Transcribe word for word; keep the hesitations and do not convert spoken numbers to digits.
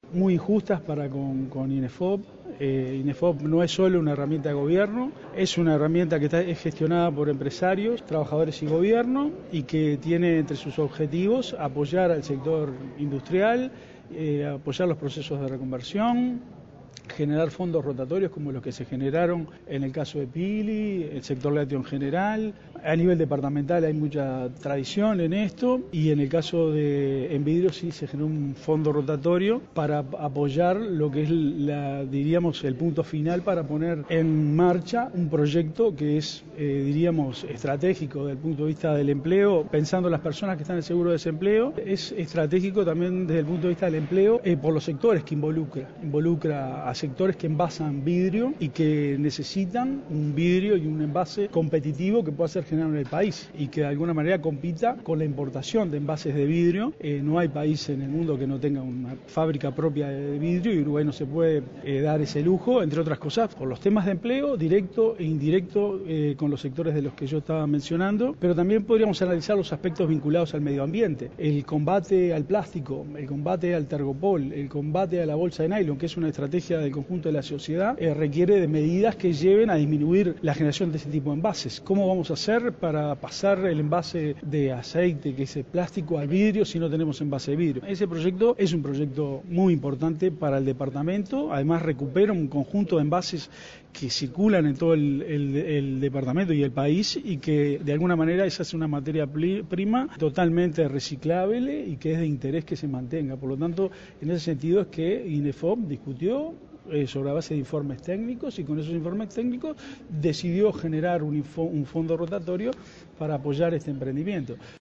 muy injustas para con, con INEFOP. Eh, INEFOP no es solo una herramienta de gobierno, es una herramienta que está, es gestionada por empresarios, trabajadores y gobierno, y que tiene entre sus objetivos apoyar al sector industrial, eh, apoyar los procesos de reconversión, generar fondos rotatorios como los que se generaron en el caso de Pili, el sector lácteo en general. A nivel departamental hay mucha tradición en esto, y en el caso de en vidrio sí se generó un fondo rotatorio para apoyar lo que es la, diríamos, el punto final para poner en marcha un proyecto que es, eh, diríamos, estratégico desde el punto de vista del empleo, pensando en las personas que están en seguro de desempleo. Es estratégico también desde el punto de vista del empleo eh, por los sectores que involucra, involucra a sectores que envasan vidrio y que necesitan un vidrio y un envase competitivo que pueda ser generado en el país y que de alguna manera compita con la importación de envases de vidrio. Eh, no hay país en el mundo que no tenga una fábrica propia de vidrio, y Uruguay no se puede eh, dar ese lujo, entre otras cosas, por los temas de empleo directo e indirecto eh, con los sectores de los que yo estaba mencionando, pero también podríamos analizar los aspectos vinculados al medio ambiente, el combate al plástico, el combate al tergopol, el combate a la bolsa de nylon, que es una estrategia del conjunto de la sociedad, eh, requiere de medidas que lleven a disminuir la generación de ese tipo de envases. ¿Cómo vamos a hacer para pasar el envase de aceite, que es el plástico, al vidrio si no tenemos envase de vidrio? Ese proyecto es un proyecto muy importante para el departamento. Además recupera un conjunto de envases que circulan en todo el, el, el departamento y el país, y que de alguna manera esa es una materia prima totalmente reciclable y que es de interés que se mantenga. Por lo tanto, en ese sentido es que INEFOP discutió eh, sobre la base de informes técnicos, y con esos informes técnicos decidió generar un, un fondo rotatorio para apoyar este emprendimiento.